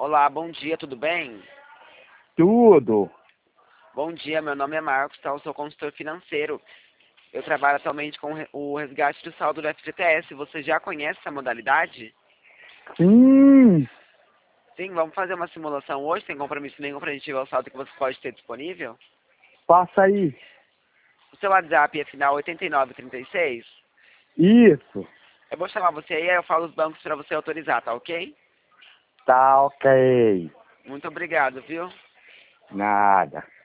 Olá, bom dia, tudo bem? Tudo. Bom dia, meu nome é Marcos, tá? Eu sou consultor financeiro. Eu trabalho atualmente com o resgate do saldo do FGTS. Você já conhece essa modalidade? Sim, Sim, vamos fazer uma simulação hoje, sem compromisso nenhum, para a gente ver o saldo que você pode ter disponível. passa aí. O seu WhatsApp é final 8936. Isso, Eu vou chamar você aí eu falo os bancos para você autorizar, tá ok? tá ok. Muito obrigado, viu? Nada.